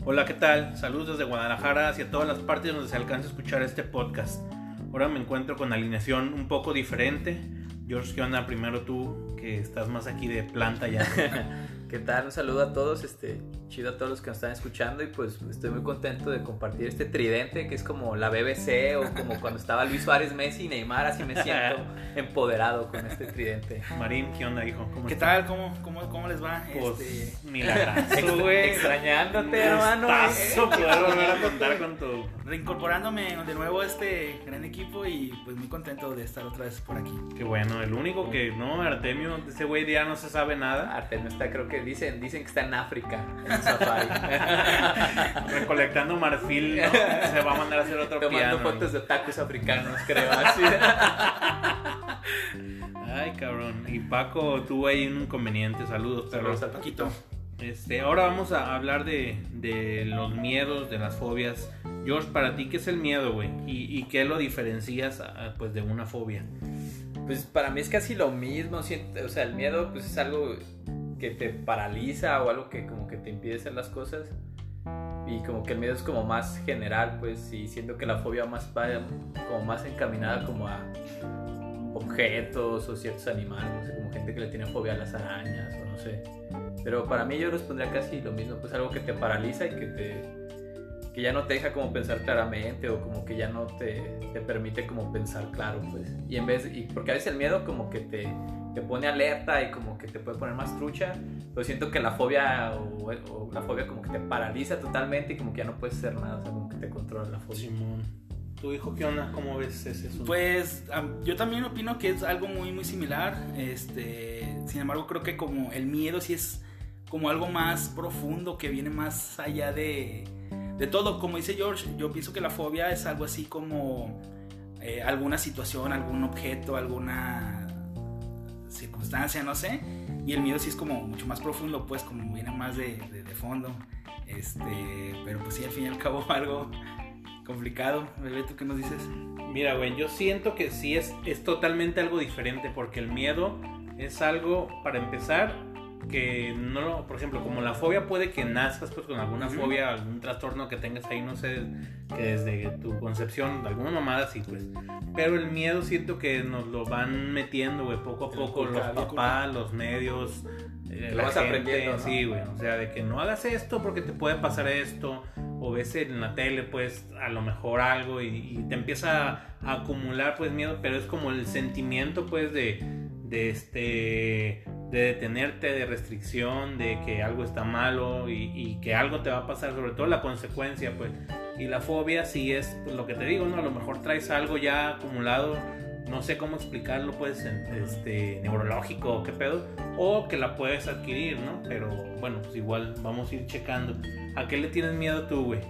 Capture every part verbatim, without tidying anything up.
Hola, ¿qué tal? Saludos desde Guadalajara hacia todas las partes donde se alcanza a escuchar este podcast. Ahora me encuentro con alineación un poco diferente. George, ¿qué onda? Primero tú, que estás más aquí de planta ya. ¿Qué tal? Un saludo a todos, este, chido a todos los que nos están escuchando y pues estoy muy contento de compartir este tridente que es como la B B C o como cuando estaba Luis Suárez, Messi y Neymar, así me siento empoderado con este tridente. Marín, ¿qué onda, hijo? ¿Qué tal? ¿Cómo, cómo, cómo les va? Pues, este... milagroso, güey. Extrañándote, hermano. Gustazo poder volver a contar con tu... Reincorporándome de nuevo a este gran equipo y pues muy contento de estar otra vez por aquí. Qué bueno, el único que no, Artemio, ese güey ya no se sabe nada. Artemio está, creo que dicen, dicen que está en África, en un safari. Recolectando marfil, ¿no? Se va a mandar a hacer otro Tomando piano. Tomando fotos de otakus africanos, creo, así. Ay, cabrón. Y Paco tuvo ahí un inconveniente. Saludos, perro. Saludos a Paquito. Este, ahora vamos a hablar de, de los miedos, de las fobias. George, para ti, ¿qué es el miedo, güey? ¿Y, y qué lo diferencias, pues, de una fobia? Pues para mí es casi lo mismo. O sea, el miedo, pues, es algo que te paraliza o algo que como que te impide hacer las cosas. Y como que el miedo es como más general, pues, y siento que la fobia más va como más encaminada como a objetos o ciertos animales, no sé, como gente que le tiene fobia a las arañas o no sé. Pero para mí yo respondría casi lo mismo, pues algo que te paraliza y que te que ya no te deja como pensar claramente o como que ya no te, te permite como pensar claro, pues. Y en vez y porque a veces el miedo como que te, te pone alerta y como que te puede poner más trucha, pero siento que la fobia o, o la fobia como que te paraliza totalmente y como que ya no puedes hacer nada, o sea, como que te controla la fobia. Simón. ¿Tu hijo qué onda? ¿Cómo ves ese asunto? Pues um, yo también opino que es algo muy muy similar. Este, sin embargo, creo que como el miedo sí es como algo más profundo que viene más allá de, de todo. Como dice George, yo pienso que la fobia es algo así como eh, alguna situación, algún objeto, alguna circunstancia, no sé. Y el miedo sí es como mucho más profundo, pues como viene más de, de, de fondo. Este, pero pues sí, al fin y al cabo algo complicado. Bebé, ¿tú qué nos dices? Mira, güey, yo siento que sí es, es totalmente algo diferente, porque el miedo es algo, para empezar, que no, por ejemplo, como la fobia puede que nazcas pues con alguna uh-huh. fobia, algún trastorno que tengas ahí, no sé, que desde tu concepción, alguna mamada así, pues. Pero el miedo siento que nos lo van metiendo, güey, poco a poco, los papás, los medios, eh, lo vas gente, aprendiendo, ¿no? Sí, güey, o sea, de que no hagas esto porque te puede pasar esto, o ves en la tele, pues, a lo mejor algo y, y te empieza a, a acumular, pues, miedo, pero es como el sentimiento, pues, de, de este... de detenerte, de restricción, de que algo está malo y, y que algo te va a pasar, sobre todo la consecuencia, pues. Y la fobia sí es, pues, lo que te digo, ¿no? A lo mejor traes algo ya acumulado, no sé cómo explicarlo, pues, este, neurológico o qué pedo, o que la puedes adquirir, ¿no? Pero, bueno, pues igual vamos a ir checando. ¿A qué le tienes miedo tú, güey?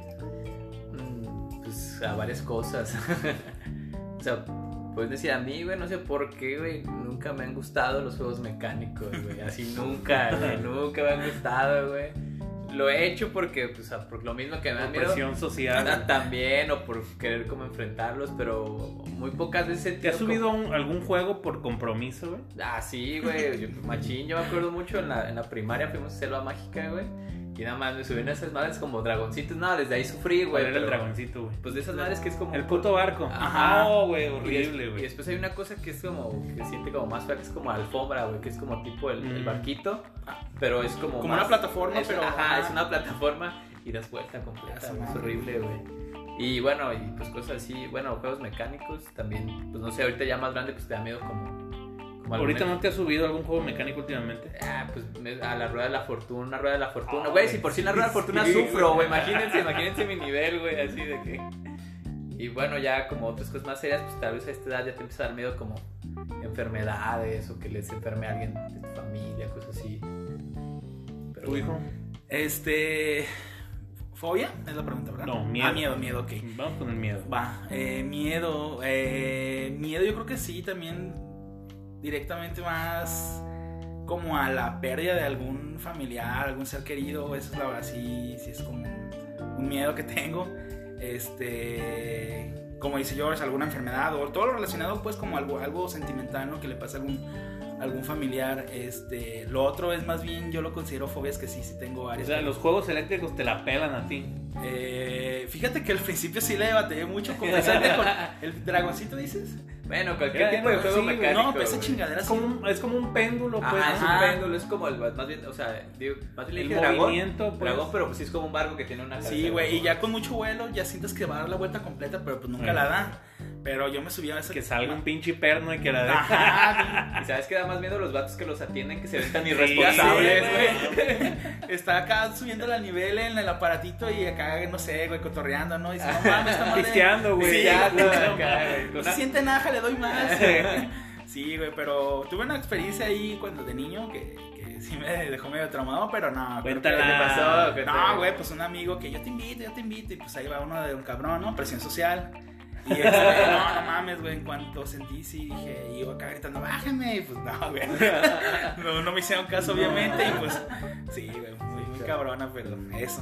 Mm, pues a varias cosas. O sea, puedes decir a mí, güey, no sé por qué, güey, nunca me han gustado los juegos mecánicos, güey, así nunca, güey, nunca me han gustado, güey. Lo he hecho porque, pues, por lo mismo que me dan miedo. Presión social. También, o por querer como enfrentarlos, pero muy pocas veces... ¿Te has subido como... a algún juego por compromiso, güey? Ah, sí, güey, yo, machín, yo me acuerdo mucho en la, en la primaria fuimos a Selva Mágica, güey. Y nada más me subí en esas madres como dragoncitos. No, desde ahí sufrí, güey. ¿Cuál era el dragoncito, güey? Pues de esas madres que es como... El puto barco. Ajá. No, güey, horrible, güey. Y, y después hay una cosa que es como... que siente como más fea, que es como alfombra, güey. Que es como tipo el, mm. el barquito. Pero es como Como más, una plataforma, es, pero... Ajá, es una plataforma y das vuelta completa, güey. Es horrible, güey. Y bueno, y pues cosas así... Bueno, juegos mecánicos también... Pues no sé, ahorita ya más grande pues te da miedo como... ¿Ahorita no te has subido a algún juego mecánico últimamente? Ah, pues a la Rueda de la Fortuna, una Rueda de la Fortuna. Güey, oh, si por sí en la Rueda de la Fortuna sí, sufro, güey. Imagínense, imagínense mi nivel, güey, así de que... Y bueno, ya como otras cosas más serias, pues tal vez a esta edad ya te empieza a dar miedo como enfermedades o que les enferme a alguien de tu familia, cosas así. Pero, ¿tu hijo? Este... ¿Fobia? Es la pregunta, ¿verdad? No, miedo. Ah, miedo, miedo, ok. Vamos con el miedo. Va, eh, miedo. Eh, miedo yo creo que sí, también... directamente más como a la pérdida de algún familiar, algún ser querido. Eso es la verdad, sí, sí es como un miedo que tengo. Este, como dice George, alguna enfermedad o todo lo relacionado pues como algo, algo sentimental, ¿no? Que le pasa a algún, algún familiar. Este, lo otro es más bien, yo lo considero fobias que sí, sí tengo O varias. sea, los juegos eléctricos te la pelan a ti. Eh, fíjate que al principio sí le batallé mucho con ese con el dragoncito, dices. Bueno, cualquier Ya, tipo de no, juego sí, güey. mecánico. No, pero esa güey. chingadera Es sí. como un, es como un péndulo, pues. Ajá, es ¿no? un Ajá. péndulo, es como el más bien, o sea, digo, más bien le El dije dragón. movimiento, pues. Dragón, pero pues sí es como un barco que tiene una cabeza. Sí, güey, y ya con mucho vuelo ya sientes que va a dar la vuelta completa, pero pues nunca Sí. la da. Pero yo me subí a esa. Que salga un pinche perno y que la deje. Ajá, Y sabes que da más miedo los vatos que los atienden, que se ven tan Sí, irresponsables, sí, güey. güey. Está acá subiendo la nivel en el aparatito y acá, no sé, güey, cotorreando, ¿no? Y dice, no mames, esta madre. Pisteando, güey. Sí, Ya, güey, no, no, acá, mames. güey, con No se una- siente naja, le doy más. Sí, güey, pero tuve una experiencia ahí cuando de niño que, que sí me dejó medio traumado, pero no. creo que- Cuéntala. ¿Qué pasó? ¿Qué te- No, güey, pues un amigo que yo te invito, yo te invito, y pues ahí va uno de un cabrón, ¿no? Presión social. Y este, no, no mames, güey, en cuanto sentí, sí, dije, y iba acá gritando, bájame, y pues no, güey. No, no me hicieron caso, obviamente, y pues, sí, güey, muy, muy cabrona, pero eso.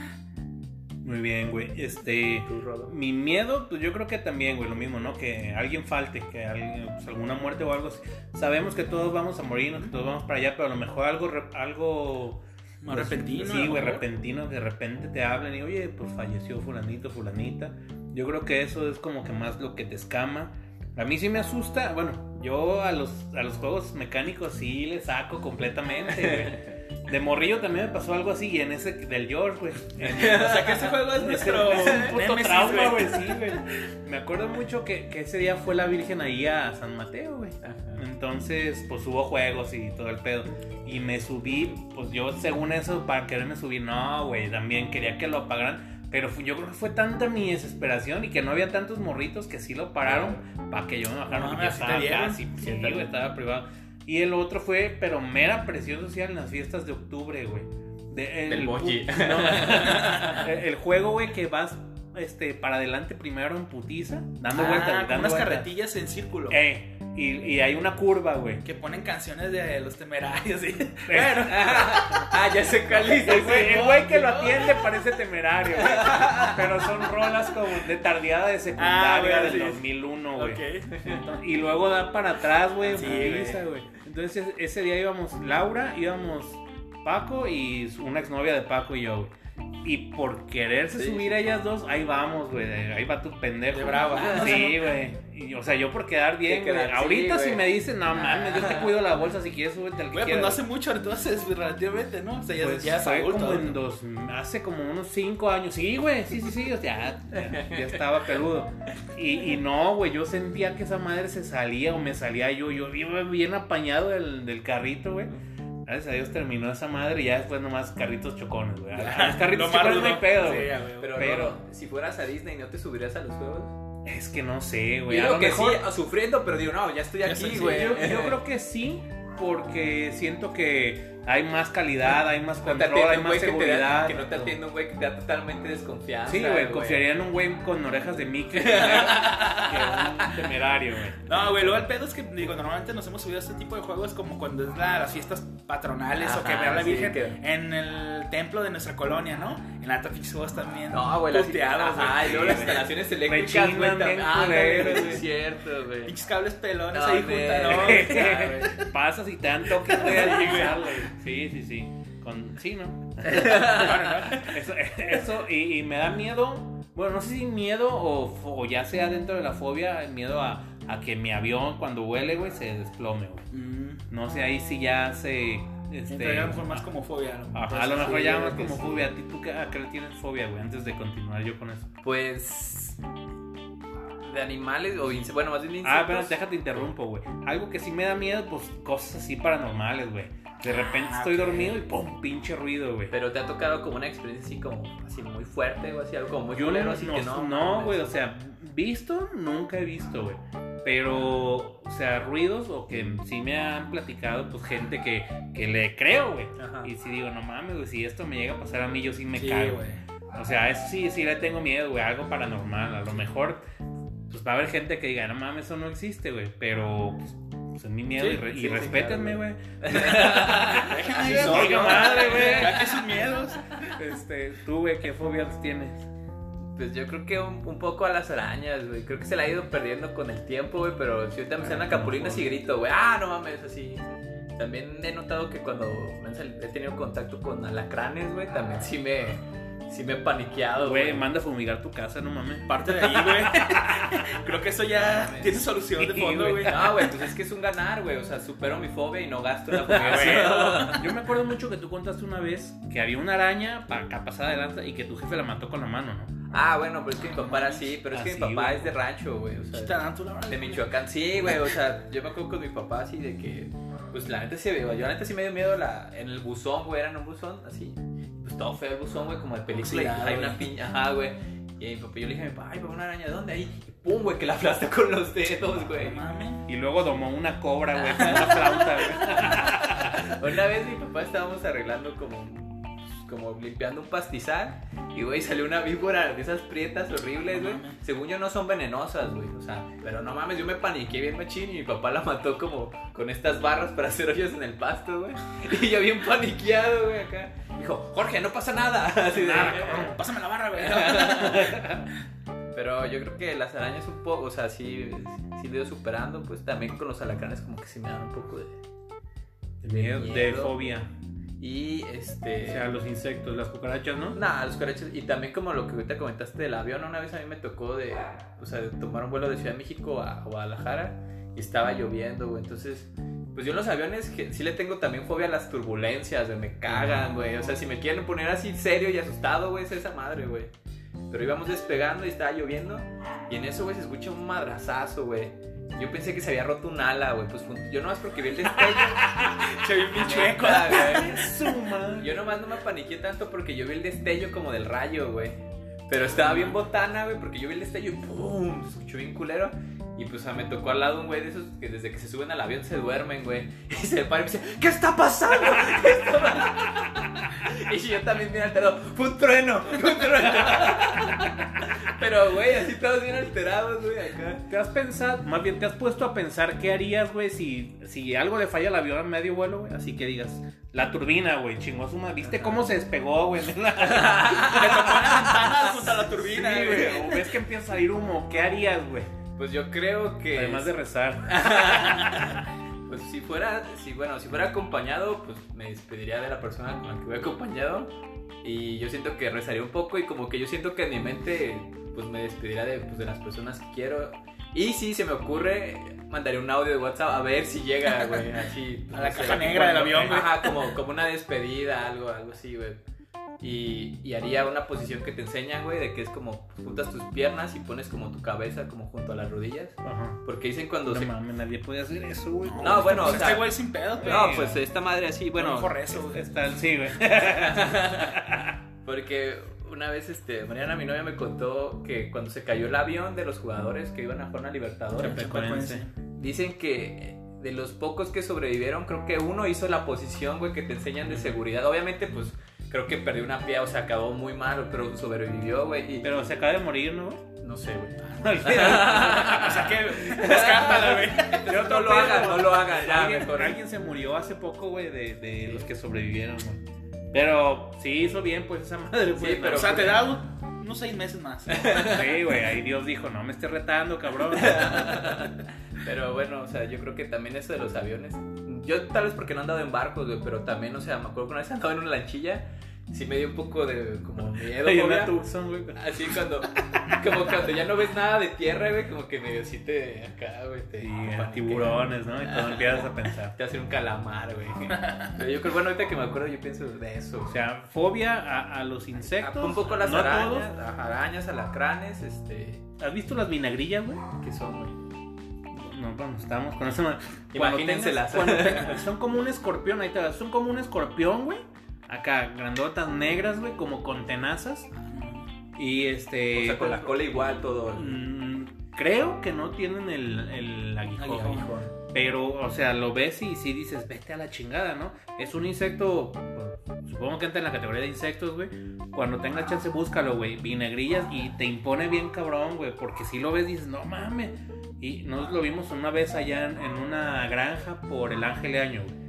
Muy bien, güey. Este. ¿Tú, Rodo? Mi miedo, pues yo creo que también, güey, lo mismo, ¿no? Que alguien falte, que alguien, pues, alguna muerte o algo así. Sabemos que todos vamos a morir, que todos vamos para allá, pero a lo mejor algo, re- algo Más pues, repentino. a Sí, lo güey, mejor. repentino, que de repente te hablan y, oye, pues falleció fulanito, fulanita. Yo creo que eso es como que más lo que te escama. A mí sí me asusta, bueno, yo a los, a los juegos mecánicos sí le saco completamente, güey. De morrillo también me pasó algo así, y en ese del George, güey. En- O sea, que ese juego es ese nuestro es un puto némesis, trauma, güey, sí, güey. Me acuerdo mucho que, que ese día fue la Virgen ahí a San Mateo, güey. Ajá. Entonces, pues hubo juegos y todo el pedo. Y me subí, pues yo según eso, para quererme subir, no, güey, también quería que lo apagaran. Pero fu- yo creo que fue tanta mi desesperación y que no había tantos morritos que sí lo pararon para que yo me bajara. No, porque yo así te estaba dieron. casi, sí, Sí, güey, estaba privado. Y el otro fue, pero mera presión social en las fiestas de octubre, güey. De- el, El bungee. pu- no, el, el juego, güey, que vas este, para adelante primero en putiza, dando Ah, vueltas, con dando unas vueltas. carretillas en círculo. Eh, y, y hay una curva, güey. Que ponen canciones de los temerarios, ¿sí? Bueno, Ah, ya sé cuál es. el güey, el güey que lo atiende parece temerario, güey. Pero son rolas como de tardeada de secundaria Ah, güey, del sí. dos mil uno, güey. Ok. Y luego da para atrás, güey. Sí, putiza, güey. Entonces ese día íbamos Laura, íbamos Paco y una exnovia de Paco y yo, güey. Y por quererse Sí. subir a ellas dos, ahí vamos, güey. Ahí va tu pendejo. De brava. Sí, güey. Y, o sea, yo por quedar bien, Que güey. quedar- sí, Ahorita si güey. me dicen, no mames, yo te cuido la bolsa si quieres, súbete al que Güey, pues quieras. no hace mucho entonces, relativamente, ¿no? O sea, ya, Pues ya es fue adulto. como en dos, hace como unos cinco años. Sí, güey, sí, sí, sí, o sea, ya, ya estaba peludo. Y, y no, güey, yo sentía que esa madre se salía o me salía yo. Yo iba bien apañado del, del carrito, güey. Gracias a Dios terminó esa madre y ya después nomás carritos chocones, güey. A los carritos Lo más chocones no hay rudo. pedo, Sí, güey. a huevo. Pero, Pero- Rodo, si fueras a Disney, ¿no te subirías a los juegos? Es que no sé, güey. Yo A digo lo que mejor- sí, sufriendo, pero digo, no, ya estoy Ya aquí, estoy- güey. Yo, yo creo que sí, porque siento que hay más calidad, hay más No te control, atiende hay un más güey que, te da, seguridad. que no te atiende un güey que te da totalmente desconfianza. Sí, güey, confiaría en un güey con orejas de Mickey que un temerario, güey. No, güey, luego el pedo es que, digo, normalmente nos hemos subido a este tipo de juegos como cuando es la- las fiestas patronales o que Ajá, vea la sí, Virgen que- en el templo de nuestra colonia, ¿no? En la pinches juegos también. No, güey, las puteados, güey. Ajá, y luego las instalaciones eléctricas, güey, Rechinan bien también. Ah, culeros, güey, güey. es cierto, güey. Pinches cables pelones No, ahí güey. juntas, ¿no? güey. Pasas y te dan toques, güey, al llegar, güey. Sí, sí, sí. Con... Sí, ¿no? Eso, eso y, y me da miedo. Bueno, no sé si miedo o, fo- o ya sea dentro de la fobia, el miedo a, a que mi avión cuando vuele, güey, se desplome, güey. Mm, No sé, ahí sí ya se... Este, entonces, a lo mejor más como fobia, ¿no? Ajá, a lo mejor sí, ya yo más creo como que fobia. ¿A ti tú qué- a qué le tienes fobia, güey? Antes de continuar yo con eso. Pues. De animales o inse- bueno, más bien insectos. Ah, pero déjate interrumpo, güey. Algo que sí me da miedo, pues cosas así paranormales, güey. De repente Ah, estoy ok. dormido y pum, pinche ruido, güey. Pero te ha tocado como una experiencia así como así muy fuerte o así algo como muy Yo culero, no, así no, que no. no, güey, o sea, visto, nunca he visto, güey. Pero, o sea, ruidos o que sí me han platicado, pues gente que, que le creo, güey. Ajá. Y si digo, no mames, güey, si esto me llega a pasar a mí, yo sí me Sí, cago. güey. O sea, eso sí, sí le tengo miedo, güey, algo paranormal. A lo mejor, pues va a haber gente que diga, no mames, eso no existe, güey. Pero, pues, pues es mi miedo Sí, y, re- y sí, sí, respétenme, claro, güey. Déjame ver, Soy güey. madre, güey. Ya que sus miedos. Este, tú, güey, ¿qué fobias tienes? Pues yo creo que un, un poco a las arañas, güey. Creo que se la ha ido perdiendo con el tiempo, güey. Pero si ahorita me salen a capulinas y grito, güey, ah, no mames, así. También he notado que cuando me han sal- he tenido contacto con alacranes, güey, también sí me... Sí me he paniqueado, Güey, güey. manda a fumigar tu casa, no mames. Parte de ahí, güey. Creo que eso ya tiene solución de Sí, fondo, güey. güey. No, güey, pues es que es un ganar, güey. O sea, supero mi fobia y no gasto en la fumigación. Yo me acuerdo mucho que tú contaste una vez que había una araña pa- acá pasada de lanza y que tu jefe la mató con la mano, ¿no? Ah, bueno, pero es que mi papá era así. Pero es que Así, mi papá güey. es de rancho, güey. O sea, Tarántula, de ¿verdad? Michoacán. Sí, güey. O sea, yo me acuerdo con mi papá así de que... Pues la neta sí, güey. Yo la neta sí me dio miedo la, en el buzón, güey. Era en un buzón así. Pues todo feo el buzón, güey, como de película. Sí, Y hay güey. una piña, ajá, güey. Y mi papá, yo le dije a mi papá, ay, papá, una araña, ¿de dónde? Ahí. Y pum, güey, que la aplasta con los dedos, güey. No mames. Y luego domó una cobra, güey, con una flauta, güey. Una vez mi papá estábamos arreglando como, como limpiando un pastizal y, güey, salió una víbora de esas prietas horribles, güey. Según yo no son venenosas, güey, o sea, pero no mames, yo me paniqué bien machín y mi papá la mató como con estas barras para hacer hoyos en el pasto, güey. Y yo bien paniqueado, güey, acá. Dijo, Jorge, no pasa nada. Así de, Nada, cabrón, pásame la barra, güey. pero yo creo que las arañas un poco, o sea, sí, sí lo he ido superando, pues también con los alacranes como que sí me dan un poco de... De miedo, de miedo. fobia. Y este... O sea, los insectos, las cucarachas, ¿no? Nah, los cucarachas. Y también como lo que ahorita comentaste del avión, una vez a mí me tocó de, o sea, de tomar un vuelo de Ciudad de México a Guadalajara y estaba lloviendo, güey. Entonces, pues yo en los aviones que sí le tengo también fobia a las turbulencias, güey. Me cagan, güey. O sea, si me quieren poner así serio y asustado, güey, es esa madre, güey. Pero íbamos despegando y estaba lloviendo y en eso, güey, se escucha un madrazazo, güey. Yo pensé que se había roto un ala, güey. Pues yo nomás porque vi el destello. Se ve bien chueco. Ah, güey. Su madre. Yo nomás no me paniqué tanto porque yo vi el destello como del rayo, güey. Pero estaba bien botana, güey, porque yo vi el destello y ¡pum! Se escuchó bien culero. Y pues o sea, me tocó al lado un güey de esos que desde que se suben al avión se duermen, güey. Y se para y me dice, ¿qué está pasando? ¿Qué está pasando? Y yo también bien alterado, fue un trueno, fue un trueno. Pero, güey, así todos bien alterados, güey, acá. ¿Te has pensado, más bien te has puesto a pensar qué harías, güey, si, si algo le falla al avión a medio vuelo, güey? Así que digas, la turbina, güey, chingó su madre. ¿Viste cómo se despegó, güey? Le tocó una ventana junto a la turbina, Sí, güey. güey. O ves que empieza a salir humo, ¿qué harías, güey? Pues yo creo que... Además de rezar. Pues si fuera, si, bueno, si fuera acompañado, pues me despediría de la persona con la que voy acompañado. Y yo siento que rezaría un poco y como que yo siento que en mi mente, pues me despediría de, pues, de las personas que quiero. Y si se me ocurre, mandaría un audio de WhatsApp a ver si llega, güey, así. A la no sé, caja negra del avión, güey. Ajá, como, como una despedida, algo, algo así, güey. Y, y haría una posición que te enseñan, güey, de que es como juntas tus piernas y pones como tu cabeza como junto a las rodillas. Ajá. Porque dicen cuando No se... mames, nadie puede hacer eso, güey. No, bueno, o Pues sea... este güey sin pedo, güey. No, pues esta madre así, bueno... Bueno, rezo, güey. Está, sí, güey. Porque una vez, este, Mariana, mi novia, me contó que cuando se cayó el avión de los jugadores que iban a jugar a Libertadores, Chapecoense. dicen que de los pocos que sobrevivieron, creo que uno hizo la posición, güey, que te enseñan de seguridad. Obviamente, pues, creo que perdió una pie, o sea, acabó muy mal, pero sobrevivió, güey. Y... Pero se acaba de morir, ¿no, güey? no sé, güey. O sea que descártala, güey. No lo hagan, no lo hagan, ya, alguien, mejor. alguien se murió hace poco, güey, de, de los que sobrevivieron, güey. Pero sí hizo bien, pues, esa madre, güey. Sí, pero- O sea, te da un- unos seis meses más. Sí, güey, ahí Dios dijo, no me estés retando, cabrón. Pero bueno, o sea, yo creo que también eso de los aviones. Yo tal vez porque no he andado en barcos, güey, pero también, o sea, me acuerdo que una vez andaba en una lanchilla. Sí me dio un poco de como miedo, Hay fobia. una Tucson, güey. Así cuando, como cuando ya no ves nada de tierra, güey, como que medio sí te acá, güey, te Sí, paniquea. tiburones, ¿no? Y todo empiezas a pensar. Te hace un calamar, güey. Pero yo creo, bueno, ahorita que me acuerdo, yo pienso de eso. O sea, fobia a, a los insectos. un poco a las no arañas, todos. a arañas, alacranes, este, ¿Has visto las vinagrillas, güey? ¿qué son, güey? No, bueno, estamos con eso. Cuando Imagínenselas. tengas- cuando tengas- son como un escorpión, ahí te vas. Son como un escorpión, güey. Acá, grandotas negras, güey, como con tenazas. Y este. O sea, con la cola igual, todo. Mm, creo que no tienen el, el aguijón. Aguijón. Pero, o sea, lo ves y sí dices, vete a la chingada, ¿no? Es un insecto, supongo que entra en la categoría de insectos, güey. Cuando tengas chance, búscalo, güey. Vinagrillas y te impone bien cabrón, güey. Porque si lo ves, dices, no mames. Y nosotros lo vimos una vez allá en, en una granja por el Ángel de Año, güey.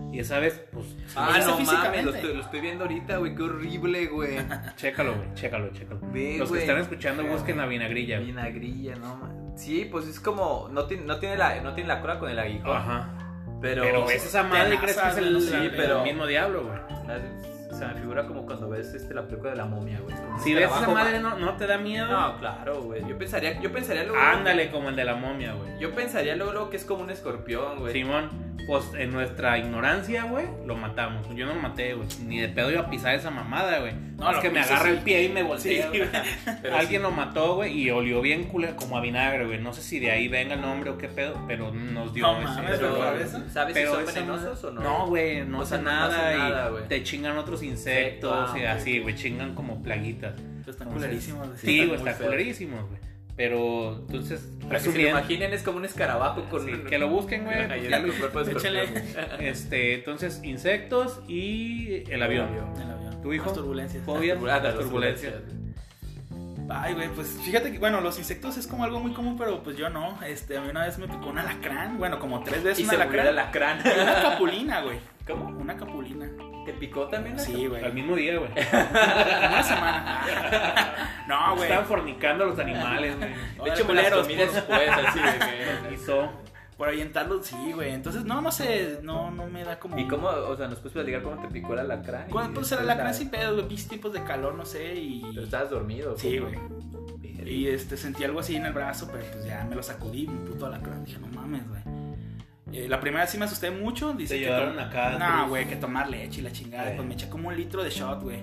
Y esa vez, pues... Ah, Lo hice no mames, físicamente. lo estoy, lo estoy viendo ahorita, güey, qué horrible, güey. Chécalo, güey, chécalo, chécalo. Ve, Los güey. que están escuchando, busquen la vinagrilla. güey. Vinagrilla, no mames. Sí, pues es como, no tiene, no tiene, la, no tiene la cola con el aguijón. Ajá. Pero, Pero ves esa madre y crees que es el, Sí, el- pero- el mismo diablo, güey. se me figura como cuando ves este, la película de la momia, güey. Es como Si un ves esa escarabajo, madre, ma- no, no te da miedo. No, claro, güey. Yo pensaría, yo pensaría luego. Ándale, como el de la momia, güey. Yo pensaría luego, luego que es como un escorpión, güey. Simón, pues en nuestra ignorancia, güey, lo matamos. Yo no lo maté, güey. Ni de pedo iba a pisar esa mamada, güey. No, es lo que me piso, agarra sí. el pie y me voltea. Sí, güey. Pero Alguien sí. lo mató, güey, y olió bien culero, como a vinagre, güey. No sé si de ahí venga el nombre o qué pedo, pero nos dio No ese. mames, ese Pero, ¿sabes? olor. ¿Sabes? ¿sabes Pero si son esa venenosos madre- o no? No, güey, no O sea, hacen no hacen nada, nada, y güey. te chingan otros insectos Ah, y ok, así, ok. güey, chingan como plaguitas. Están Entonces, culerísimos. Sí, güey, muy está feos. culerísimos, güey. Pero, entonces, Para que se lo resumiendo, imaginen, es como un escarabajo con. sí, que lo busquen, güey. Ahí pues, en ya el lo- cuerpo de Échale. escorpión. Este, entonces, insectos y el avión. El avión. ¿Tu hijo? Las turbulencias. Fobias, Ah, las turbulencias. Ay, güey, pues fíjate que, bueno, los insectos es como algo muy común, pero pues yo no. Este, a mí una vez me picó un alacrán. Bueno, como tres veces Y un se murió el alacrán. alacrán. Y una capulina, güey. ¿Cómo? Una capulina. ¿Te picó también? Sí, güey. Al mismo día, güey. Una semana. No, güey. Estaban fornicando a los animales, güey. De hecho, me las culeros, comí pues. después, así de que. Hizo. Por ahuyentarlos, sí, güey. Entonces, no, no sé, no, no me da como... ¿Y cómo, o sea, nos puedes platicar cómo te picó el alacrán? Bueno, Y pues el después alacrán la- sin pedo, güey. Viste tipos de calor, no sé, y... Pero estabas dormido. Sí, ¿cómo? güey. Y este, sentí algo así en el brazo, pero pues ya me lo sacudí, un puto alacrán. Dije, no mames, güey. Eh, la primera vez sí me asusté mucho. Dice Te que llevaron to- acá, No, tú. güey, que tomar leche y la chingada. Eh. Pues me eché como un litro de shot, güey.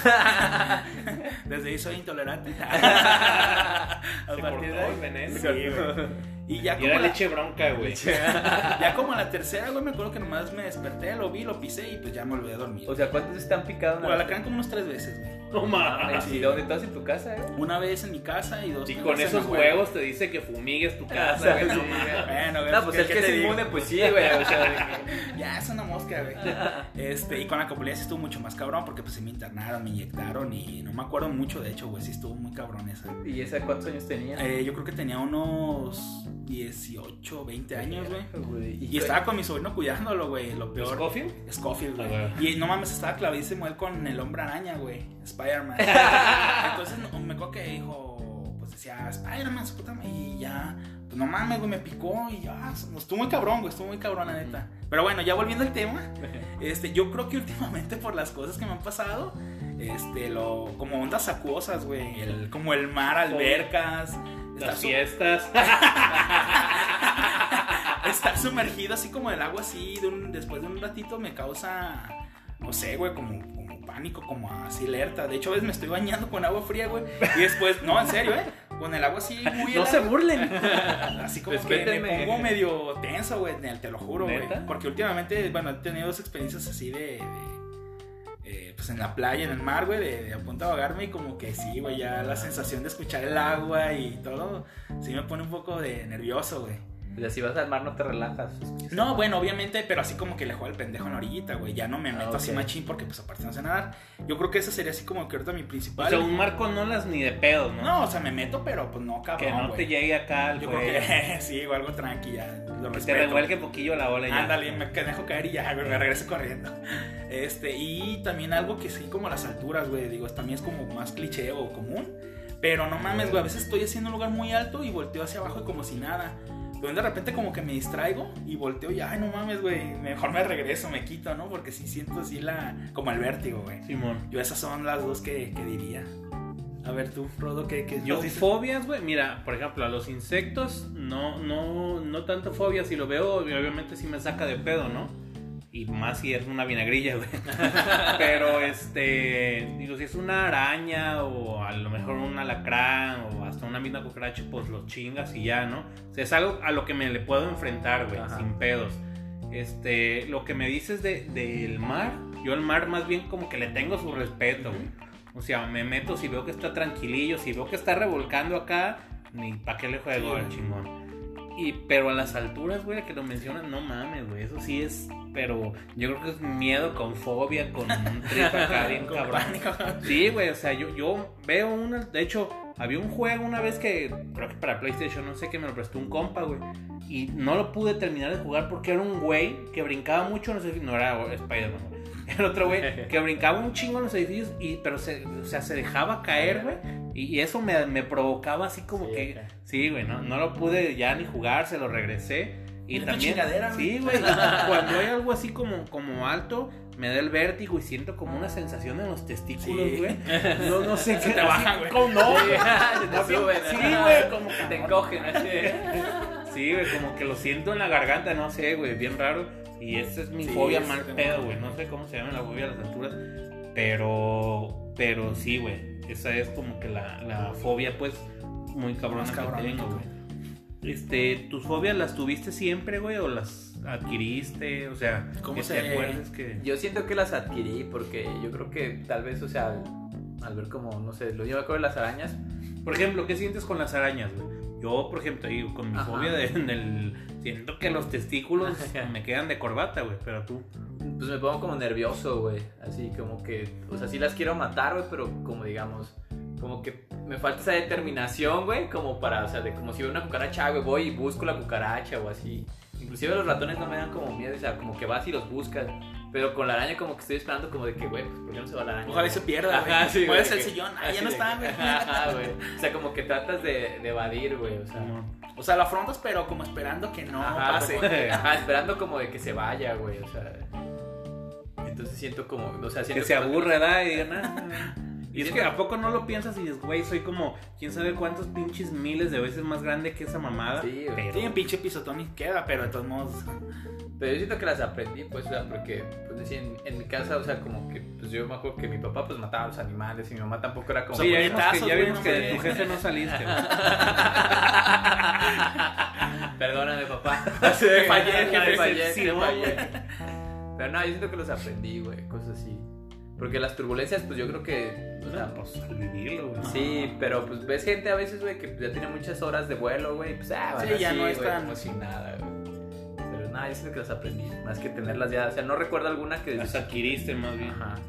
Desde ahí soy intolerante. Se A partir cortó de ahí. el veneno. Sí, güey. Y ya Y como era la, leche bronca, güey. ya como la tercera, güey, me acuerdo que nomás me desperté, lo vi, lo pisé y pues ya me olvidé a dormir. O sea, ¿cuántos están picados? Por alacrán como unos tres veces, güey. No mames. ¿Y dónde estás en tu casa, eh? Una vez en mi casa y dos Y veces con en esos el huevos te dice que fumigues tu Ah, casa, güey. sí, No güey. mames. Bueno, güey, No, pues ¿qué- el qué que te es digo? inmune, pues sí, güey. O sea, de que- Ya es una mosca, güey. Este, y con la capulina sí estuvo mucho más cabrón porque pues sí me internaron, me inyectaron y no me acuerdo mucho, de hecho, güey, sí estuvo muy cabrón esa. ¿Y esa cuántos años tenía? Eh, yo creo que tenía unos dieciocho, veinte años, güey. Güey. Y estaba con mi sobrino cuidándolo, güey, lo peor. ¿Scofield? Scofield, güey. Ah, Y no mames, estaba clavadísimo él con el hombre araña, güey. Spider-Man. Entonces no, me acuerdo que dijo, pues decía, Spider-Man, su puta madre", y ya, pues no mames, güey, me picó y ya, estuvo muy cabrón, güey, estuvo muy cabrón, la neta. Pero bueno, ya volviendo al tema, este, yo creo que últimamente por las cosas que me han pasado, este, lo, como ondas acuosas, güey, el, como el mar, albercas, Las estar su- fiestas. estar sumergido así como el agua así, de un, después de un ratito me causa, no sé, güey, como, como pánico, como así alerta. De hecho, a veces me estoy bañando con agua fría, güey, y después, no, en serio, eh, con el agua así muy No helada, se burlen. así como que me Respétenme. pongo medio tenso, güey, te lo juro, güey. ¿Neta? Porque últimamente, bueno, he tenido dos experiencias así de... de eh, pues en la playa, en el mar, güey, de, de a punto de ahogarme y como que sí, güey, ya la sensación de escuchar el agua y todo, sí me pone un poco de nervioso, güey. O sea, si vas al mar no te relajas. No, bueno, obviamente, pero así como que le juego al pendejo en la orillita, güey. Ya no me Ah, meto así ok. machín porque pues aparte no sé nadar. Yo creo que esa sería así como que ahorita mi O principal. sea, un marco no las ni de pedos, ¿no? No, o sea, me meto, pero pues no, cabrón, Que no güey. te llegue acá al Yo creo cuello. que sí, o algo tranqui ya. Lo Que te respeto. revuelque poquillo la ola ya. Ándale, me que dejo caer y ya, güey, me regreso corriendo. Este, y también algo que sí, como las alturas, güey. Digo, también es como más cliché o común. Pero no mames, güey, a veces estoy haciendo un lugar muy alto y volteo hacia abajo y como si nada. Pero de repente como que me distraigo y volteo y, ay, no mames, güey, mejor me regreso, me quito, ¿no? Porque sí siento así la, como el vértigo, güey. Simón. Yo esas son las dos que, que diría. A ver tú, Frodo, ¿qué, qué Yo nos dices? fobias, güey, mira, por ejemplo, a los insectos, no, no, no tanto fobias, si lo veo, obviamente sí me saca de pedo, ¿no? Y más si es una vinagrilla, güey. Pero, este, digo, si es una araña o a lo mejor un alacrán o hasta una misma cucaracha, pues los chingas y ya, ¿no? O sea, es algo a lo que me le puedo enfrentar, güey, Ajá. sin pedos. Este, lo que me dices de, del mar, yo al mar más bien como que le tengo su respeto, güey. O sea, me meto si veo que está tranquilillo, si veo que está revolcando acá, ni pa' qué le juego Sí, al güey. chingón. Y, pero a las alturas, güey, que lo mencionan, no mames, güey, eso sí es, pero yo creo que es miedo con fobia, con un trip acá bien Con cabrón. pánico. Sí, güey, o sea, yo, yo veo una, de hecho, había un juego una vez que, creo que para PlayStation, no sé, que me lo prestó un compa, güey. Y no lo pude terminar de jugar porque era un güey que brincaba mucho en los edificios. No era Spider-Man, güey. Era otro güey que brincaba un chingo en los edificios, y, pero se, o sea, se dejaba caer, güey. Y, y eso me, me provocaba así como sí, que... Okay. Sí, güey, no, no lo pude ya ni jugar, se lo regresé. Y también... Chingadera, sí, güey. Cuando hay algo así como, como alto, me da el vértigo y siento como una sensación en los testículos, güey. Sí. No, no sé qué. Se te bajan, güey. ¿Cómo no? Sí, te suben. Sí, güey, como que te encogen así. Sí, güey, como que lo siento en la garganta, no sé, güey, bien raro. Y esa es mi sí, fobia mal pedo, güey. No sé cómo se llama la fobia a las alturas. Pero, pero sí, güey. Esa es como que la, la fobia, pues, muy cabrona que tengo, güey. Este, ¿tus fobias las tuviste siempre, güey? ¿O las adquiriste? O sea, ¿cómo que se... te acuerdas que...? Yo siento que las adquirí porque yo creo que tal vez, o sea, al, al ver como, no sé, lo yo me acuerdo de las arañas. Por ejemplo, ¿qué sientes con las arañas, güey? Yo, por ejemplo, digo, con mi Ajá. fobia de, del... Siento que los testículos me quedan de corbata, güey, pero tú... Pues me pongo como nervioso, güey, así como que... O sea, sí las quiero matar, güey, pero como digamos... Como que me falta esa determinación, güey, como para... O sea, de como si veo una cucaracha, güey, voy y busco la cucaracha o así. Inclusive los ratones no me dan como miedo, o sea, como que vas y los buscas. Pero con la araña como que estoy esperando como de que, güey, pues ¿por qué no se va la araña? Ojalá y se pierda, güey. Ajá, sí, mueves el sillón, ah, ya no está, güey. Ajá, güey. O sea, como que tratas de, de evadir, güey, o sea... No. O sea, lo afrontas, pero como esperando que no ajá, pase. Como, ajá, esperando como de que se vaya, güey, o sea... Entonces siento como, o sea, siento que se aburre, ¿da? Y digan, ah, y es que ¿a poco no lo piensas y dices, güey, soy como, quién sabe cuántos pinches miles de veces más grande que esa mamada? Sí, pero... sí, un pinche pisotón y queda, pero de todos modos... Pero yo siento que las aprendí, pues, o sea, porque, pues, decía, en, en mi casa, o sea, como que, pues, yo me acuerdo que mi papá, pues, mataba a los animales y mi mamá tampoco era como... Sí, ya vimos que, ya vimos que de tu jefe no saliste, güey. Perdóname, papá. Sí, te fallé, te fallé, te fallé. Pero no, yo siento que los aprendí, güey, cosas así. Porque las turbulencias, pues, yo creo que... O sea, pues, al vivirlo, güey. Sí, pero, pues, ves gente a veces, güey, que ya tiene muchas horas de vuelo, güey, pues, ah, bueno, sí, ya así, no es güey, tan... como sin nada, güey. Ah, yo siento que las aprendí, más que tenerlas ya, o sea, no recuerdo alguna que... Las adquiriste más bien. Ajá.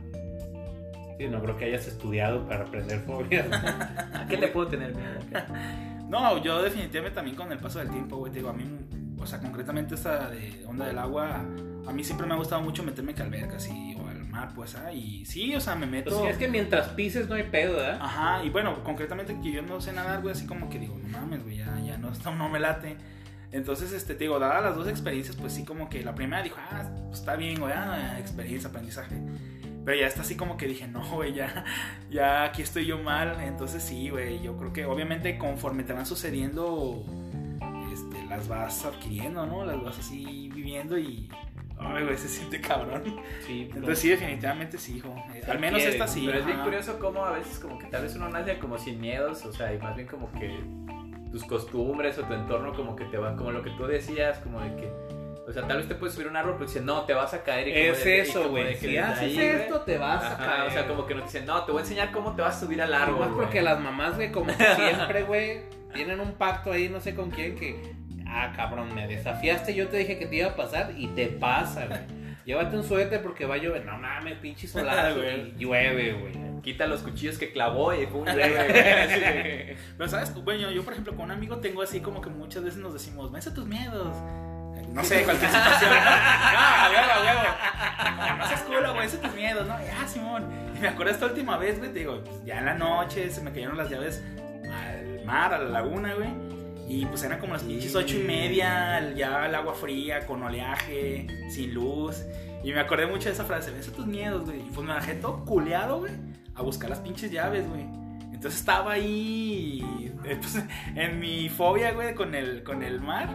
Sí, no creo que hayas estudiado para aprender fobias. ¿A qué le puedo tener miedo? No, yo definitivamente también con el paso del tiempo, güey, te digo, a mí, o sea, concretamente esta de onda del agua, a mí siempre me ha gustado mucho meterme en albercas y, o al mar, pues, ah, y sí, o sea, me meto... Pues sí, es que mientras pises no hay pedo, ¿verdad? Ajá, y bueno, concretamente que yo no sé nadar, güey, así como que digo, no mames, güey, ya, ya no, esto no me late. Entonces, este, te digo, dadas las dos experiencias, pues sí, como que la primera dijo, ah, pues está bien, güey, ah, experiencia, aprendizaje. Pero ya está así como que dije, no, güey, ya, ya aquí estoy yo mal. Entonces sí, güey, yo creo que obviamente conforme te van sucediendo, este, las vas adquiriendo, ¿no? Las vas así viviendo y... Ay, güey, se siente cabrón. Sí, entonces pero... sí, definitivamente sí, hijo. Sí, al menos quiere, esta sí. Pero ajá. Es bien curioso cómo a veces como que tal vez uno nace como sin miedos, o sea, y más bien como que... tus costumbres o tu entorno como que te van, como lo que tú decías, como de que, o sea, tal vez te puedes subir a un árbol, pero dicen, no, te vas a caer. Y como es de, eso, güey, si haces ahí, esto, wey, te vas ajá, a caer. O sea, como que nos dicen, no, te voy a enseñar cómo te vas a subir al árbol. Más porque las mamás, güey, como que siempre, güey, tienen un pacto ahí, no sé con quién, que, ah, cabrón, me desafiaste, yo te dije que te iba a pasar y te pasa, güey. Llévate un suéter porque va a llover. No mames, pinche solazo, güey. Llueve, güey. Quita los cuchillos que clavó y fue un llueve, güey. Pero sabes, bueno, yo por ejemplo con un amigo tengo así como que muchas veces nos decimos, vence tus miedos. No sé, cualquier situación. No, huevo, huevo. No seas culo, güey, vence tus miedos, ¿no? Ya, Simón. Y me acuerdo esta última vez, güey, te digo, pues, ya en la noche se me cayeron las llaves al mar, a la laguna, güey. Y pues eran como las pinches ocho y media, ya el agua fría, con oleaje, sin luz. Y me acordé mucho de esa frase, vence tus miedos, güey. Y pues me bajé todo culeado, güey, a buscar las pinches llaves, güey. Entonces estaba ahí, pues, en mi fobia, güey, con el, con el mar.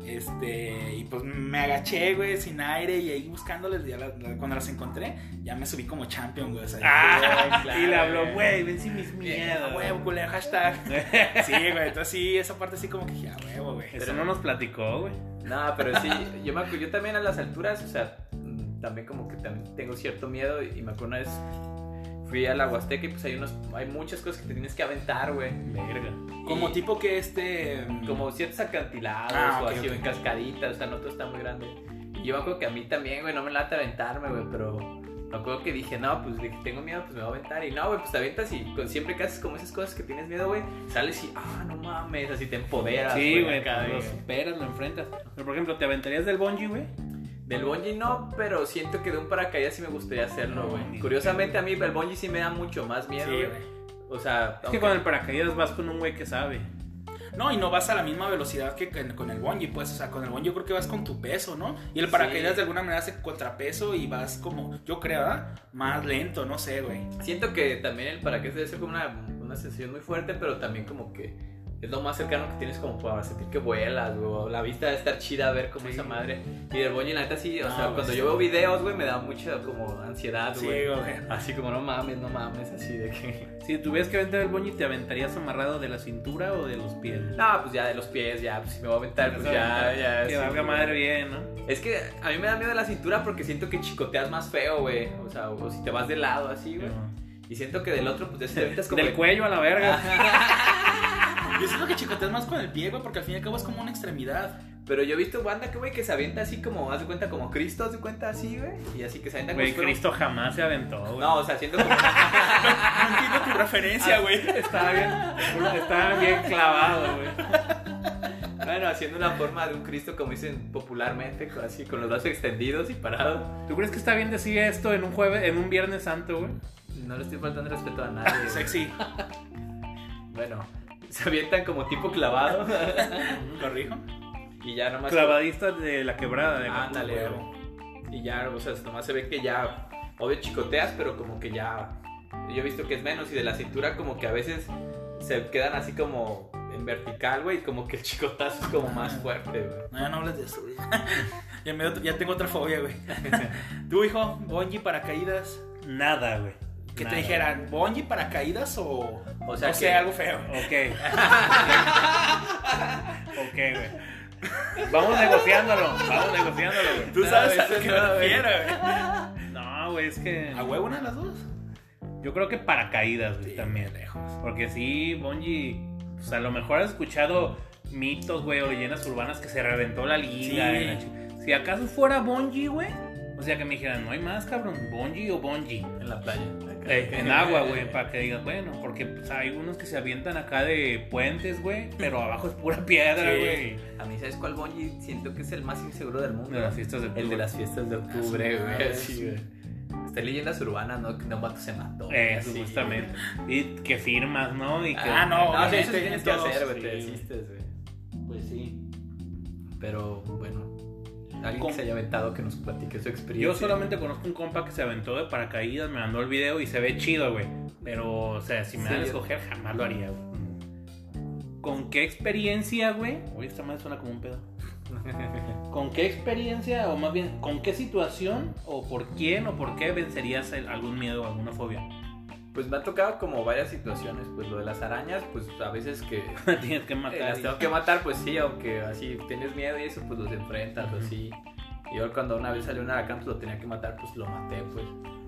Este, y pues me agaché, güey, sin aire. Y ahí buscándoles, ya la, la, cuando las encontré, ya me subí como champion, güey. O sea, ah, claro, y le habló, güey, vencí mis miedos. Huevo, culero, hashtag. Sí, güey, entonces sí, esa parte sí como que dije, ah, huevo, güey. Eso no nos platicó, güey. No, pero sí, yo, me, yo también a las alturas, o sea, también como que también tengo cierto miedo. Y me acuerdo una vez fui a la Huasteca y pues hay unos, hay muchas cosas que te tienes que aventar, güey. Verga. Como y, tipo que este... Como ciertos acantilados ah, o okay, así, okay. O en cascaditas, o sea, no todo está muy grande. Y yo me acuerdo que a mí también, güey, no me late aventarme, güey, pero Me acuerdo que dije, no, pues dije, tengo miedo, pues me voy a aventar. Y no, güey, pues te aventas y con, siempre que haces como esas cosas que tienes miedo, güey, sales y, ah, no mames, así te empoderas. Sí, güey, acá, lo superas, lo enfrentas. Pero, por ejemplo, ¿te aventarías del bungee, güey? Del bungee no, pero siento que de un paracaídas sí me gustaría hacerlo, güey. No, Curiosamente a mí el bungee sí me da mucho más miedo, Sí, güey. güey. O sea, Es que aunque- con el paracaídas vas con un güey que sabe. No, y no vas a la misma velocidad que con con el bungee, pues, o sea, con el bungee yo creo que vas con tu peso, ¿no? Y el Sí. paracaídas de alguna manera hace contrapeso y vas como, yo creo, ¿verdad? Más lento, no sé, güey. siento que también el paracaídas debe ser como una, una sensación muy fuerte, pero también como que es lo más cercano que tienes como para sentir que vuelas, güey. La vista debe estar chida a ver como Sí. esa madre. Y del bungee, la neta sí, o No, sea, güey, cuando sí. yo veo videos, güey, me da mucha como ansiedad, Sí, güey. güey. Así como, no mames, no mames, así de que... Si tuvieras que aventar el bungee, ¿te aventarías amarrado de la cintura o de los pies? No, pues ya de los pies, ya, pues si me voy a aventar, pues ya, ya. Que sí, valga güey. madre bien, ¿no? Es que a mí me da miedo la cintura porque siento que chicoteas más feo, güey. O sea, o si te vas de lado así, güey. Y siento que del otro, pues de ese te avientas como... Del cuello a la verga. Yo siento que chicoteas más con el pie, güey, porque al fin y al cabo es como una extremidad. Pero yo he visto banda que, güey, que se avienta así como, haz de cuenta, como Cristo, haz de cuenta así, güey. Y así que se avienta como Güey, si fuera- Cristo jamás se aventó, güey. No, o sea, siento como... No entiendo tu referencia, güey. Estaba bien, estaba bien clavado, güey. Bueno, haciendo una forma de un Cristo, como dicen popularmente, con- así, con los brazos extendidos y parados. ¿Tú crees que está bien decir esto en un jueves, en un Viernes Santo, güey? No le estoy faltando respeto a nadie, güey. Sexy. Bueno, se avientan como tipo clavado. ¿Corrijo? Y ya nomás... Clavadista de la quebrada de Ándale, Acapulco. güey. Y ya, o sea, nomás se ve que ya, obvio chicoteas, pero como que ya, yo he visto que es menos. Y de la cintura como que a veces se quedan así como en vertical, güey, y como que el chicotazo es como más fuerte, güey. No, ya no hables de eso, güey. ya, me, ya tengo otra fobia, güey. ¿Tú, hijo? ¿Bungee, paracaídas? Nada, güey. Que Nada. te dijeran, ¿bungee, paracaídas o, O sea no sé, que- algo feo? Ok. Ok, güey. Vamos negociándolo, vamos negociándolo, güey. Tú No, sabes a eso lo que no, me güey. refiero, güey. No, güey, es que... ¿A huevo una de las dos? Yo creo que paracaídas, güey, Sí, también. lejos. Porque sí, bungee... O sea, a lo mejor has escuchado mitos, güey, o leyendas urbanas que se reventó la liga. Sí. y la ch- Si acaso fuera bungee, güey... O sea, que me dijeran, no hay más, cabrón. Bungee o bungee. En la playa. Eh, en agua, güey, para que digas, bueno, porque pues, hay unos que se avientan acá de puentes, güey, pero abajo es pura piedra, Sí. güey. A mí, ¿sabes cuál bungee? Siento que es el más inseguro del mundo. De las fiestas de El de octubre. las fiestas de octubre, Ah, güey. sí. Así, güey. Está en leyendas urbanas, ¿no? Que un vato se mató. Eh, así. supuestamente. Y que firmas, ¿no? Y que... Ah, no, No, sí, obviamente, eso sí tienes que todos, hacer, güey. sí. Te desistes, güey. Pues sí. Pero, bueno. Alguien ¿Cómo? que se haya aventado que nos platique su experiencia. Yo solamente conozco un compa que se aventó de paracaídas, me mandó el video y se ve chido, güey. Pero, o sea, si me Sí, dan a yo- escoger, jamás lo haría, güey. ¿Con qué experiencia, güey? Uy, esta madre suena como un pedo. ¿Con qué experiencia, o más bien, con qué situación, o por quién, o por qué vencerías el- algún miedo o alguna fobia? Pues me ha tocado como varias situaciones. Pues lo de las arañas, pues a veces que Tienes que eh, matar. las y- tengo que matar, pues sí, aunque así tienes miedo y eso, pues los enfrentas, o así. Y yo cuando una vez salió un aracán, pues lo tenía que matar, pues lo maté, pues.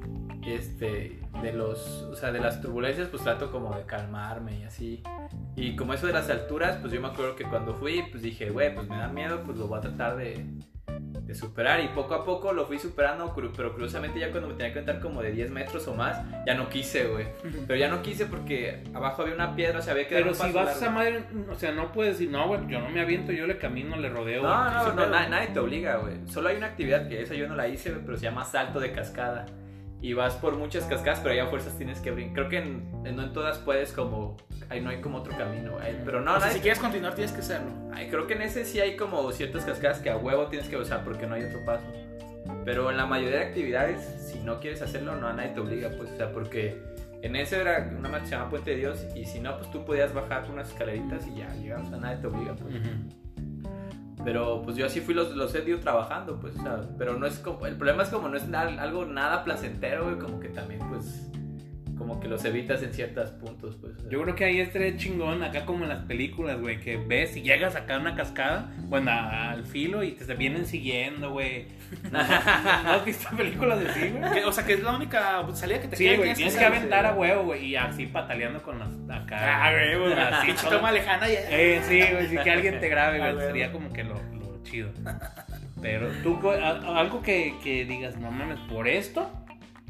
Este, de los, o sea, de las turbulencias, pues trato como de calmarme y así. Y como eso de las alturas, pues yo me acuerdo que cuando fui, pues dije, güey, pues me da miedo, pues lo voy a tratar de, de superar. Y poco a poco lo fui superando, cru- pero curiosamente ya cuando me tenía que aventar como de diez metros o más, ya no quise, güey. Pero ya no quise porque abajo había una piedra, o sea, había que dar Pero un si paso vas a largo. esa madre, o sea, no puedes decir, no, güey, yo no me aviento, yo le camino, le rodeo. No, güey. no, Sí, no, pero- na- nadie te obliga, güey. Solo hay una actividad que esa yo no la hice, güey, pero se llama salto de cascada. Y vas por muchas cascadas, pero ya a fuerzas tienes que brincar. Creo que en, en- no en todas puedes como... Ahí no hay como otro camino, güey. Pero no, O sea, nadie- si quieres continuar tienes que hacerlo. Ay, creo que en ese sí hay como ciertas cascadas que a huevo tienes que usar porque no hay otro paso. Pero en la mayoría de actividades, si no quieres hacerlo, no, nadie te obliga, pues. O sea, porque en ese era una marcha que se llama Puente de Dios. Y si no, pues tú podías bajar por unas escaleritas y ya llegabas. O sea, nadie te obliga, pues. Ujú. Pero pues yo así fui, los, los he ido trabajando, pues, o sea, pero no es como, el problema es como no es na- algo nada placentero, güey, como que también, pues, como que los evitas en ciertos puntos, pues. o sea. Yo creo que ahí estaría chingón, acá como en las películas, güey, que ves y llegas acá a una cascada, bueno, a- al filo y te vienen siguiendo, güey. ¿No, ¿No has visto películas de sí, güey? Que- O sea, que es la única salida que te Sí, queda. güey, tienes que hacer. aventar a huevo, güey, y así pataleando con las acá. Ah, güey, güey. Así, Pinche todo- toma lejana y... Eh, sí, güey, sí que alguien te grabe, Ah, güey, güey. sería como que lo, lo chido. Pero tú, güey, a- algo que, que digas, no mames, por esto,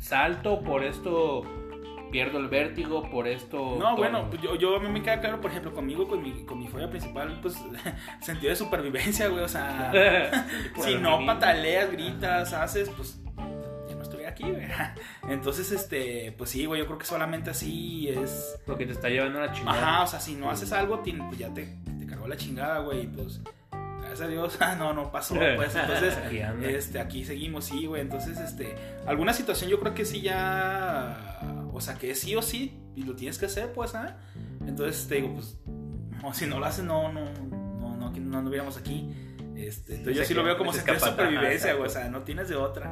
salto, por esto pierdo el vértigo, por esto... No, todo. bueno, pues yo, yo a mí me queda claro, por ejemplo, conmigo, con mi, con mi fobia principal, pues, sentido de supervivencia, güey, o sea, si no pataleas, gritas, haces, pues, ya no estoy aquí, güey. Entonces, este, pues sí, güey, yo creo que solamente así es... Porque te está llevando la chingada. Ajá, o sea, si no haces algo, pues ya te, te cargó la chingada, güey, pues... Gracias a Dios, no, no pasó, pues, entonces, Aquí anda. este, aquí seguimos, sí, güey, entonces, este, alguna situación yo creo que sí ya, o sea, que sí o sí, y lo tienes que hacer, pues, ¿ah? Entonces, te digo, pues, no, si no lo haces, no, no, no, no, no anduviéramos aquí, este, entonces yo sí lo veo como sentido de supervivencia, güey, o sea, no tienes de otra,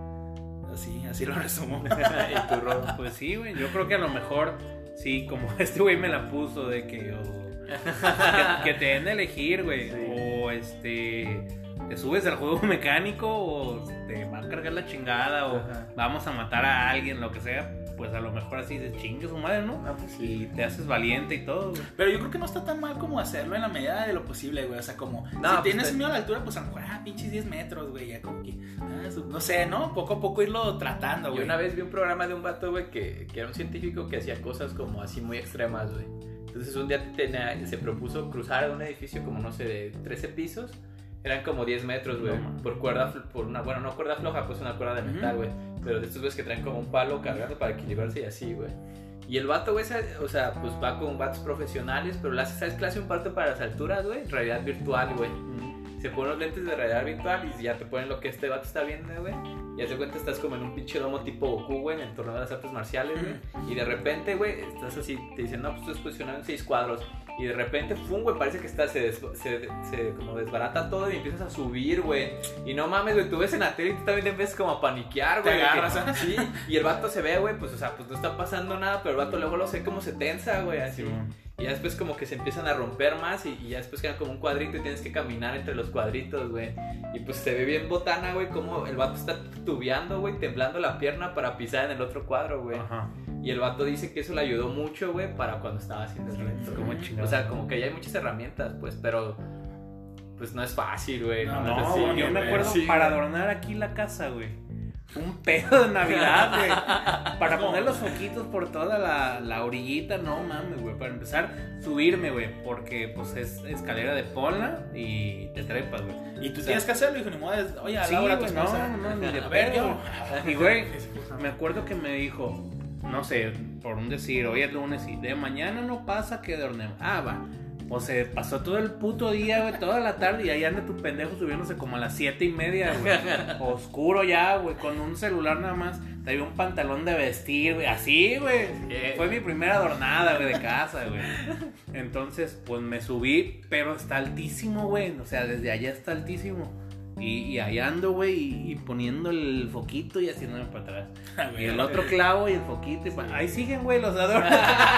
así, así lo resumo. Y tu rol, pues sí, güey, yo creo que a lo mejor, sí, como este güey me la puso de que... Oh, que, que te den de elegir, güey. Sí. O este. Te subes al juego mecánico. O te va a cargar la chingada. O ajá, vamos a matar a alguien, lo que sea. Pues a lo mejor así se chingue su madre, ¿no? Ah, pues sí. Y te haces valiente y todo, güey. Pero yo creo que no está tan mal como hacerlo en la medida de lo posible, güey. O sea, como no, si pues tienes te... miedo a la altura, pues a lo mejor, ah, pinches diez metros, güey. Ya como que, ah, no sé, ¿no? Poco a poco irlo tratando, güey. Yo una vez vi un programa de un vato, güey, que, que era un científico que hacía cosas como así muy extremas, güey. Entonces un día tenía, se propuso cruzar un edificio como, no sé, de trece pisos. Eran como diez metros, güey, no, por cuerda, por una, bueno, no cuerda floja, pues una cuerda de metal, güey. Uh-huh. Pero de estos güeyes que traen como un palo cargado para equilibrarse y así, güey. Y el vato, güey, o sea, pues va con vatos profesionales, pero le hace, ¿sabes? Clase un parto para las alturas, güey, realidad virtual, güey. Uh-huh. Se ponen los lentes de realidad virtual y ya te ponen lo que este vato está viendo, güey. Y hace cuenta estás como en un pinche domo tipo Goku, güey, en el torneo de las artes marciales, güey. Uh-huh. Y de repente, güey, estás así, te dicen, no, pues tú estás posicionado en seis cuadros. Y de repente, pum, güey, parece que está, se, des, se, se como desbarata todo y empiezas a subir, güey. Y no mames, güey, tú ves en la tele y tú también te empiezas como a paniquear, güey. Te agarras, que, sí, y el vato se ve, güey, pues, o sea, pues no está pasando nada, pero el vato luego lo sé como se tensa, güey, así. Sí. Y ya después como que se empiezan a romper más y, y ya después quedan como un cuadrito y tienes que caminar entre los cuadritos, güey. Y pues se ve bien botana, güey, como el vato está tubeando, güey, temblando la pierna para pisar en el otro cuadro, güey. Ajá. Y el vato dice que eso le ayudó mucho, güey, para cuando estaba haciendo el reto. Como chingado. O sea, como que ya hay muchas herramientas, pues, pero pues no es fácil, güey. No, no, no, yo me acuerdo sí, para adornar aquí la casa, güey. Un pedo de Navidad, güey. Para poner los foquitos por toda la, la orillita, no mames, güey. Para empezar, subirme, güey. Porque, pues, es escalera de pola y te trepas, güey. Y tú o sea, tienes que hacerlo, hijo, ni modo de... Oye, a sí, Laura, güey, no, no, no, ni de a ver, yo. Y, güey, me acuerdo que me dijo, no sé, por un decir, hoy es lunes y de mañana no pasa que adornemos. Ah, va. O se pasó todo el puto día, güey, toda la tarde y ahí anda tu pendejo subiéndose como a las siete y media, güey. Oscuro ya, güey, con un celular nada más. Traía un pantalón de vestir, güey, así, güey. Fue mi primera adornada, güey, de casa, güey. Entonces, pues me subí, pero está altísimo, güey. O sea, desde allá está altísimo. Y, y ahí ando, güey, y, y poniendo el foquito y haciéndome para atrás. Y el otro clavo y el foquito. Y pa... ahí siguen, güey, los adornos.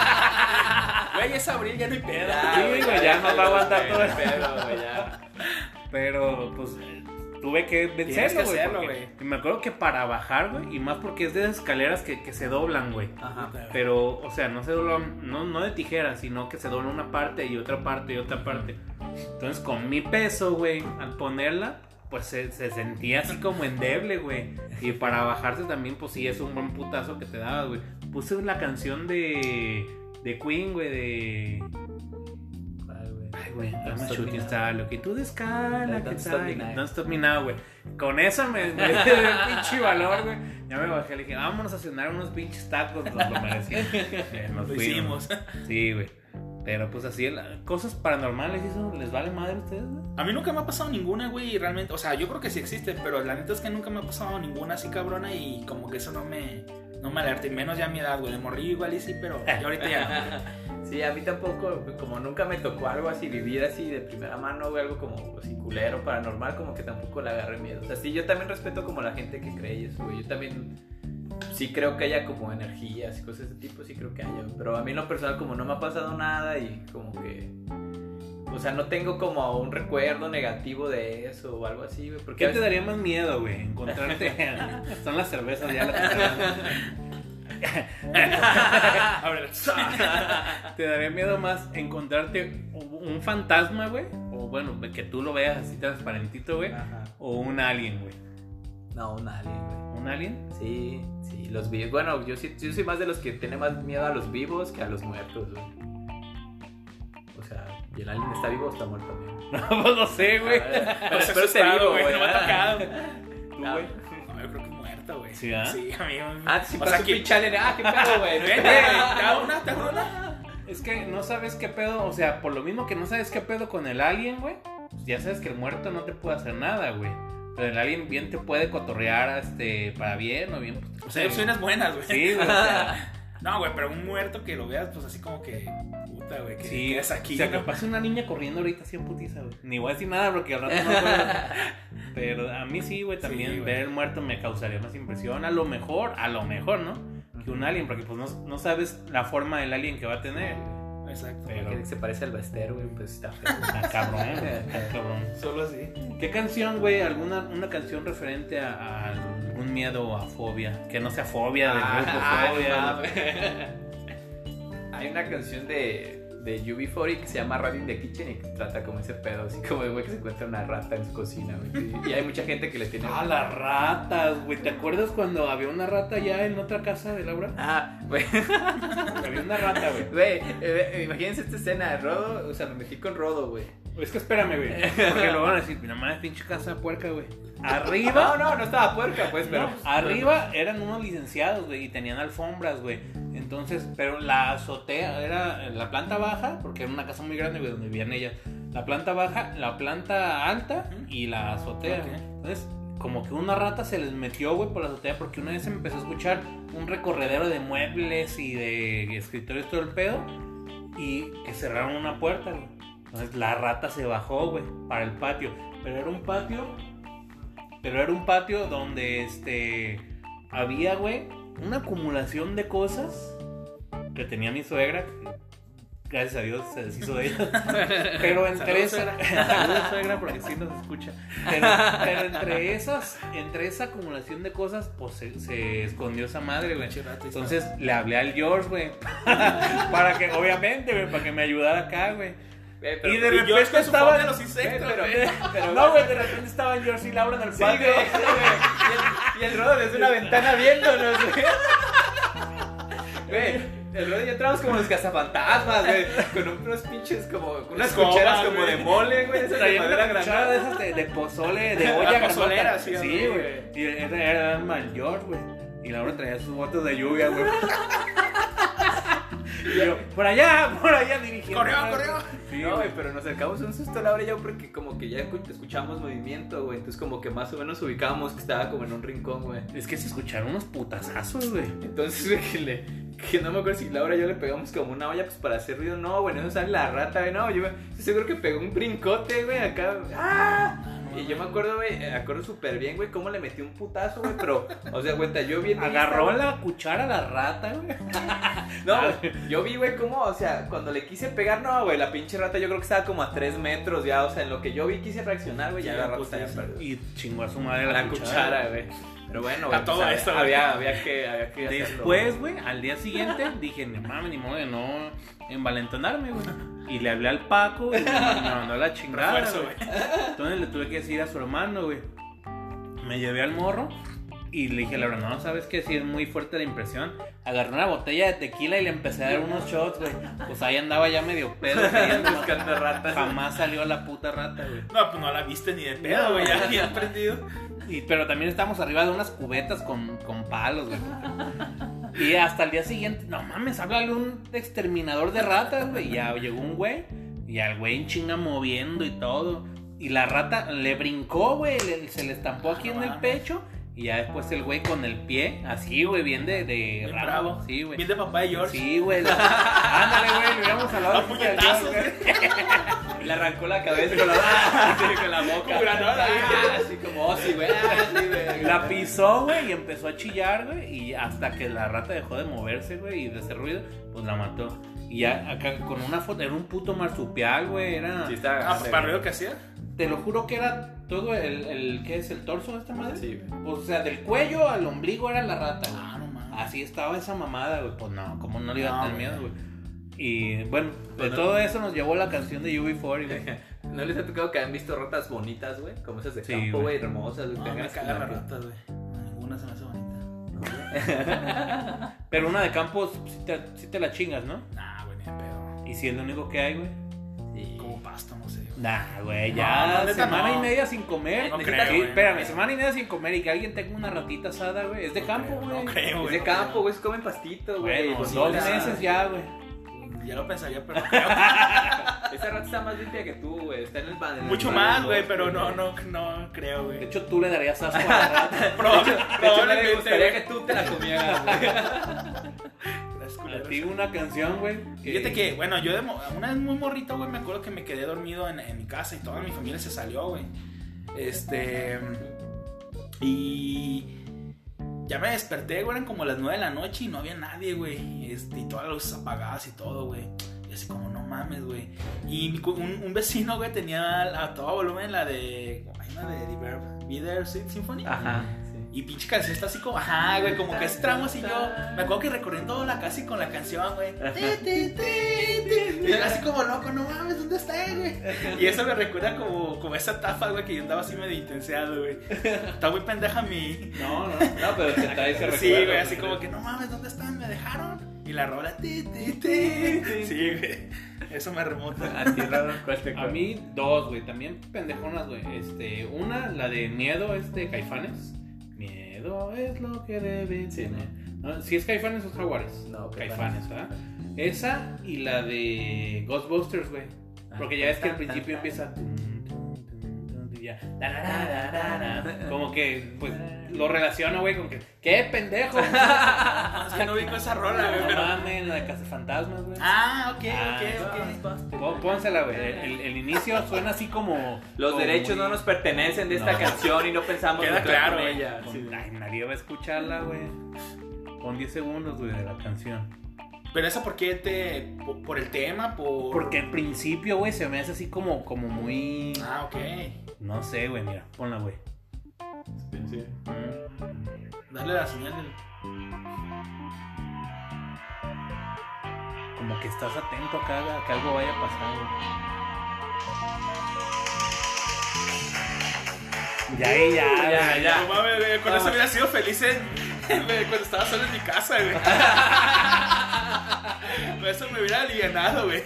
Güey, es abril, ya no hay pedo. Sí, güey, ya nos va a aguantar todo el pedo, güey, ya. Pero, pues, tuve que vencerlo, güey. Y me acuerdo que para bajar, güey, y más porque es de escaleras que, que se doblan, güey. Ajá. Pero, o sea, no se doblan, no, no de tijeras, sino que se dobla una parte y otra parte y otra parte. Entonces, con mi peso, güey, al ponerla, pues se, se sentía así como endeble, güey. Y para bajarse también, pues sí, es un buen putazo que te daba, güey. Puse la canción de... de Queen, güey, de... Ay, güey, I'm a shooting star, lo que tú descala, que tal, Don't Stop Me Now, güey. Con eso me, me dio el pinche valor, güey. Ya me bajé, le dije, vámonos a cenar unos pinches tacos, nos lo merecíamos. Eh, nos lo fuimos. hicimos. Sí, güey. Pero pues así, cosas paranormales, ¿eso les vale madre a ustedes, güey? A mí nunca me ha pasado ninguna, güey, y realmente, o sea, yo creo que sí existe, pero la neta es que nunca me ha pasado ninguna así cabrona y como que eso no me, no me alerta, y menos ya a mi edad, güey, de morrillo igual y sí, pero ya ahorita ya no. Sí, a mí tampoco, como nunca me tocó algo así, vivir así de primera mano, güey, algo como así culero, paranormal, como que tampoco le agarré miedo. O sea, sí, yo también respeto como la gente que cree eso, güey, yo también... Sí creo que haya como energías y cosas de ese tipo, sí creo que haya. Pero a mí en lo personal como no me ha pasado nada y como que... O sea, no tengo como un recuerdo negativo de eso o algo así, güey. ¿Qué te daría más miedo, güey? Encontrarte... Son las cervezas ya las ¿Te daría miedo más encontrarte un fantasma, güey? O bueno, que tú lo veas así transparentito, güey. O un alien, güey. No, un alien, güey. ¿Un alien? Sí, sí. Y los vivos, bueno, yo, sí, yo soy más de los que tiene más miedo a los vivos que a los muertos, güey. O sea, ¿y el alien está vivo o está muerto, amigo? No, pues no sé, güey. Pero espero esté vivo, güey. No me ha tocado. ¿Tú, güey? No, yo creo que muerta, güey. ¿Sí, ah? Sí, amigo. Ah, sí, o pasa sea, aquí que... pinche alien. Ah, qué pedo, güey. Vente, te hago una, te hago una. Es que no sabes qué pedo, o sea, por lo mismo que no sabes qué pedo con el alien, güey, pues ya sabes que el muerto no te puede hacer nada, güey. Pero el alien bien te puede cotorrear, este, para bien o bien. Pues, te O sea, yo soy unas buenas, güey. Sí, güey, o sea, No, güey, pero un muerto que lo veas, pues así como que. Puta, güey, que sí, es aquí. o sea, ¿no? que pase una niña corriendo ahorita así en putiza, güey. Ni voy a decir nada porque al rato no puedo. Pero a mí sí, güey, también Sí, güey. ver el muerto me causaría más impresión. A lo mejor, a lo mejor, ¿no? Que un alien, porque pues no, no sabes la forma del alien que va a tener. Exacto. Pero- Que se parece al Bester, güey, pues está feo. Está cabrón, está cabrón. Solo así. ¿Qué canción, güey? ¿Alguna una canción referente a, a algún miedo o a fobia? Que no sea fobia del grupo Ah, fobia. no mames. Hay una canción de, de U B cuarenta que se llama Rat in the Kitchen y que trata como ese pedo, así como de güey que se encuentra una rata en su cocina, güey. Y, y hay mucha gente que le tiene. Ah, las ratas, güey. ¿Te acuerdas cuando había una rata ya en otra casa de Laura? Ah, güey. Había una rata, güey. Güey, eh, imagínense esta escena de Rodo, o sea, me metí con Rodo, güey. Es que espérame, güey. Porque lo van a decir, nada más pinche casa puerca, güey. Arriba. No, no, no estaba puerca, pues, pero. No, arriba eran unos licenciados, güey, y tenían alfombras, güey. Entonces, pero la azotea era la planta baja, porque era una casa muy grande, güey, donde vivían ellas. La planta baja, la planta alta y la azotea. Ok. Entonces, como que una rata se les metió, güey, por la azotea, porque una vez se me empezó a escuchar un recorredero de muebles y de escritorios, todo el pedo, y que cerraron una puerta, güey. Entonces la rata se bajó, güey, para el patio. Pero era un patio, pero era un patio donde, este, había, güey, una acumulación de cosas que tenía mi suegra, que gracias a Dios se deshizo de ella. Pero entre Saludos, esas, saludos, suegra, porque sí nos escucha. Pero, pero entre esas, entre esa acumulación de cosas, pues se, se escondió esa madre, güey. Pinche rata, Entonces le hablé al George, güey, para que, obviamente, güey, para que me ayudara acá, güey. Güey, pero- Y de Y yo repente es que su estaba fobia a los insectos, pero- güey. pero- no, güey, de repente estaban George y Laura en el Sí, patio. güey, sí, güey. Y el, y el Rodo desde una ventana viéndonos, güey. Güey, el Rodo y yo entramos como los cazafantasmas, güey. Con unos pinches como. Unas Escoba, cucharas como güey. de mole, güey. Esas de Traían madera una cuchara granada. de esas de, de pozole, de olla La grandota. pozolera, sí, Sí, güey. güey. Y era, era mal George, güey. Y Laura traía sus botas de lluvia, güey. Y yo, por allá, por allá dirigiendo. Corrió, corrió. Sí, No, güey, pero nos sacamos un susto Laura y yo porque como que ya escu- escuchamos movimiento, güey. Entonces como que más o menos ubicábamos que estaba como en un rincón, güey. Es que se escucharon unos putazazos, güey. Entonces, güey, que le... Que no me acuerdo si Laura y yo le pegamos como una olla pues para hacer ruido. No, güey, no sale la rata, güey. No, yo me- estoy seguro que pegó un brincote, güey, acá. ¡Ah! Y yo me acuerdo, güey, me acuerdo súper bien, güey, cómo le metí un putazo, güey. Pero, o sea, güey, yo vi... Agarró la cuchara a la rata, güey. No, güey, yo vi, güey, cómo, o sea, cuando le quise pegar, no, güey, la pinche rata yo creo que estaba como a tres metros ya. O sea, en lo que yo vi quise reaccionar, güey, ya Sí, la rata pues, estaba sí. perdida. Y chingó a su madre La, la, cuchara, güey. Pero bueno, güey, A todo pues, esto, había, güey. había, que, había que hacerlo. Después, güey, al día siguiente dije, ni mames, ni modo de no envalentonarme, güey. Y le hablé al Paco y me mandó a la chingada, Refuerzo, güey. Entonces le tuve que decir a su hermano, güey. Me llevé al morro y le dije a Laura, no, ¿sabes qué? Sí, es muy fuerte la impresión. Agarré una botella de tequila y le empecé a dar unos shots, güey. Pues ahí andaba ya medio pedo, cayendo. Buscando ratas. Jamás salió la puta rata, güey. No, pues no la viste ni de pedo, güey. Ya ni has prendido. Y, pero también estábamos arriba de unas cubetas con, con palos, güey. Y hasta el día siguiente, no mames, háblale un exterminador de ratas, güey. Y ya llegó un güey, y al güey en chinga moviendo y todo. Y la rata le brincó, güey, le- se le estampó aquí en el pecho. Y ya después el güey con el pie, así, güey, bien de, de Bien rabo. bravo. Sí, güey. Bien de papá de George. Sí, güey. Ándale, güey, le hubiéramos hablado A de puñetazos, güey. Le arrancó la cabeza con la, sí, con la boca. Con granola, Ah, así como Ozzy, güey. Ah, sí, güey. La pisó, güey, y empezó a chillar, güey. Y hasta que la rata dejó de moverse, güey, y de hacer ruido, pues la mató. Y ya acá con una foto, era un puto marsupial, güey. Era. Sí, está. Ah, pues para el ruido que hacía. Te lo juro que era todo el, el ¿qué es? ¿El torso de esta madre? Sí, güey. Pues, o sea, del cuello al ombligo era la rata, güey. Ah, no mames. Así estaba esa mamada, güey. Pues no, como no le iba a No, tener güey. miedo, güey. Y bueno, de Bueno. todo eso nos llevó la canción de U B cuarenta, güey. ¿No les ha tocado que han visto ratas bonitas, güey? Como esas de Sí, campo, güey. güey, hermosas, güey. No, que me hagan cagan las así, ratas, güey. Ninguna se me hace bonita. ¿no? Pero una de campo sí te, sí te la chingas, ¿no? Nah, güey, ni de pedo. ¿Y si es lo único que hay, güey? Sí. Como pasto, no sé. Nah, güey, No, ya no, neta, semana no. y media sin comer. No Necesitas- creo, sí, güey, espérame, no creo. semana y media sin comer y que alguien tenga una ratita asada, güey. Es de No campo, creo, güey. no creo, Es güey, de no campo, creo. güey, se comen pastito, güey. Bueno, Pues, dos sí, meses ya, güey. Ya lo pensaría, pero no creo. Esa rata está más limpia que tú, güey. Está en el ban. Mucho más, güey, pero no, no, no creo, De güey. hecho, tú le darías asco a la rata. Probable- De hecho, me Probablemente, gustaría güey. que tú te la comieras, güey. Las A culeras. ti una canción, güey. Fíjate que, bueno, yo de mo- una vez muy morrito, güey, me acuerdo que me quedé dormido en, en mi casa y toda mi familia se salió, güey. Este. Y. Ya me desperté, güey, eran como las nueve de la noche y no había nadie, güey. Este, y todas las luces apagadas y todo, güey. Y así como, no mames, güey. Y mi cu- un, un vecino, güey, tenía a todo volumen la de. Ay, la de The Bitter Symphony. Ajá. Y pinche canción está así como, ajá, güey, como que ese tramo así yo. Me acuerdo que recorriendo la casa y con la canción, güey. Ti, ti, ti, ti. Y yo así como loco, no mames, ¿dónde está, güey? Y eso me recuerda como, como esa etapa, güey, que yo andaba así medio intenseado, güey. Está muy pendeja mi. No, no. No, pero te trae ese Sí, recuerdo, güey, así como que, no mames, ¿dónde están? ¿Me dejaron? Y la rola, ti, ti, ti. Sí, güey. Eso me remonta. A ti, Raúl, ¿cuál te A mí, dos, güey. También pendejonas, güey. Este, una, la de Miedo, es de Caifanes. Miedo es lo que debe Sí, tener. No, si es Caifanes o Jaguares. No, Caifanes, Caifanes. ¿verdad? Esa y la de Ghostbusters, güey. Porque ya ves que al Tan, tan, principio tan. empieza. tum, tum, tum, tum, y ya. Tarararara. Como que, pues, lo relaciono, güey, con que. ¡Qué pendejo! Es que no ubico esa rola, güey, No pero. mames, la de Cazafantasmas, güey. Ah, ok, Ah, ok, ok. Pó- Pónsela, güey. El, el- el inicio suena así como. Los como derechos muy- no nos pertenecen de esta No. canción y no pensamos Queda lucrar claro, con güey. ella. Con- Sí. Ay, nadie va a escucharla, güey. Con diez segundos, güey, de la canción. Pero esa, ¿por qué te. por, por el tema? Por. Porque al principio, güey, se me hace así como, como muy. Ah, ok. No sé, güey, mira, ponla, güey. Sí. Mm. Dale la señal del. Como que estás atento a que, haga- que algo vaya a pasar, güey. Ya, ahí, ya, Ya, güey, ya. No mames, güey, con No, eso ma- hubiera sido feliz en, en- cuando estaba solo en mi casa, güey. Con eso me hubiera alivianado, güey.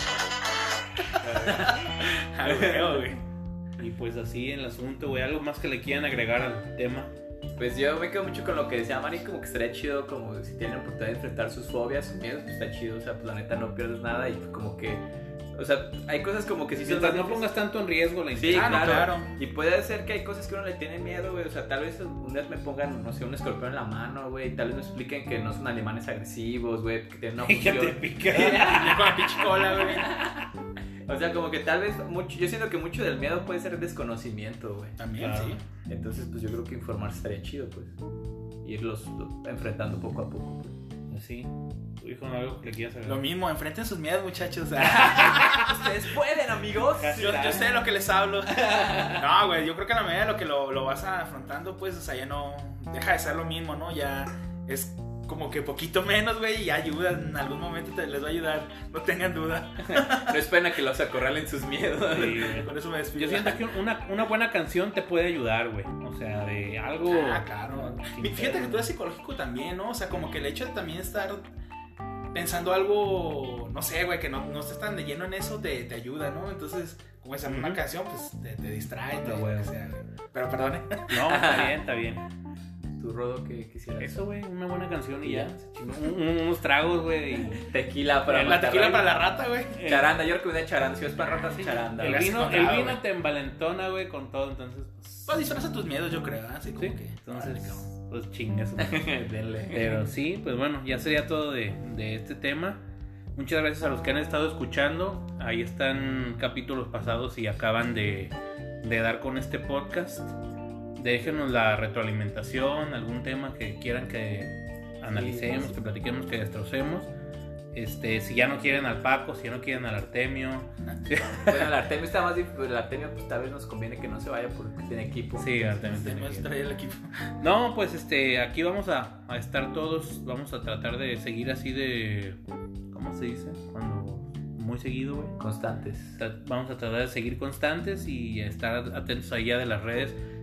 A huevo, güey. Y pues así el asunto, güey. Algo más que le quieran agregar al tema. Pues yo me quedo mucho con lo que decía Mari, como que estaría chido, como si tienen la oportunidad de enfrentar sus fobias, sus miedos, pues está chido, o sea, pues la neta no pierdes nada y pues como que, o sea, hay cosas como que sí son Mientras no más pongas tanto en riesgo la Sí, Ah, no, claro. claro. Y puede ser que hay cosas que uno le tiene miedo, güey. O sea, tal vez un día me pongan, no sé, un escorpión en la mano, güey. Tal vez me expliquen que no son alemanes agresivos, güey. Que tienen una Y que te función. pica. Ya con la pinche cola, güey. O sea, como que tal vez mucho. Yo siento que mucho del miedo puede ser desconocimiento, güey. También, Claro. sí. Entonces, pues yo creo que informarse estaría chido, pues. Irlos lo- enfrentando poco a poco, pues. Así. Tu hijo, no algo que le quieras agregar. Lo mismo, enfrenten sus miedos, muchachos. Ustedes pueden, amigos. Yo, yo sé de lo que les hablo. No, güey, yo creo que a la medida de lo que lo, lo vas afrontando, pues, o sea, ya no deja de ser lo mismo, ¿no? Ya es como que poquito menos, güey, y ya ayuda, en algún momento te, les va a ayudar, no tengan duda. No es pena que los acorralen sus miedos. Sí, güey. Con eso me despido. Yo siento que una, una buena canción te puede ayudar, güey. O sea, de algo. Ah, claro. Sin Fíjate pedo. que tú eres psicológico también, ¿no? O sea, como que el hecho de también estar pensando algo, no sé, güey, que no, no estés tan de lleno en eso, te, te ayuda, ¿no? Entonces, como esa una Ujú. canción, pues te, te distrae, te, Ah, lo güey. que sea, güey. Pero perdone. No, está bien, está bien. Tu Rodo, que quisieras. Eso, güey, una buena canción y Y ya. ya. Se chingó. Un- un- unos tragos, güey. y- Tequila para La matar tequila la- para la rata, güey. Charanda, yo recomendé charanda. Si es para ratas, charanda. El Gas vino, el encontrado, vino güey. te envalentona, güey, con todo. Entonces, pues. Pues disfraza tus miedos, yo creo, ¿eh? Así como Sí, que. entonces, órale, cabrón. pues chingas. Denle. Pero sí, pues bueno, ya sería todo de, de este tema. Muchas gracias a los que han estado escuchando. Ahí están capítulos pasados y acaban de, de dar con este podcast. Déjenos la retroalimentación, algún tema que quieran que analicemos, sí. que platiquemos, que destrocemos. Este, si ya no quieren al Paco, si ya no quieren al Artemio. Bueno, el Artemio está más difícil. El Artemio, pues tal vez nos conviene que no se vaya porque tiene equipo. Sí, Artemio. tiene Tenemos que- que traer el equipo. No, pues este, aquí vamos a, a estar todos, vamos a tratar de seguir así de, ¿cómo se dice? Cuando muy seguido, güey. Constantes. Tra- Vamos a tratar de seguir constantes y estar atentos allá de las redes.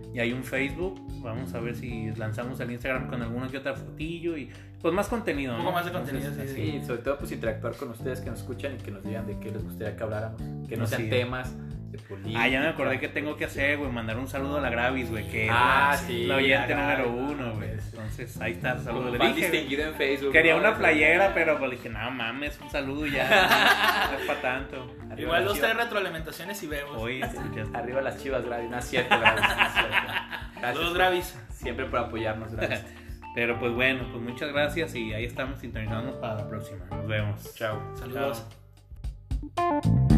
Y hay un Facebook, vamos a ver si lanzamos el Instagram con alguna que otra fotillo y pues más contenido, Un ¿no? poco más de contenido, Entonces, sí, Sí, sobre todo pues interactuar con ustedes que nos escuchan y que nos digan de qué les gustaría que habláramos. Que no sean Sí. temas de política. Ah, ya me acordé que tengo que hacer, güey, mandar un saludo a la Gravis, güey, que Ah, es sí, la oyente la número Gravis, uno, güey. mames. Entonces, ahí está el saludo. Como Le fan dije, distinguido en Facebook. quería ¿no? una playera, pero pues, le dije, no mames, un saludo y ya, no es para tanto. Arriba Igual las dos, tres Chivas. retroalimentaciones y vemos. Oye, escuchaste. Arriba las Chivas, Gravis. No es cierto, Gravis. No es cierto. Gracias Saludos, por- Gravis. Siempre por apoyarnos, Gravis. Pero pues bueno, pues muchas gracias y ahí estamos sintonizándonos para la próxima. Nos vemos. Chao. Saludos. Chao.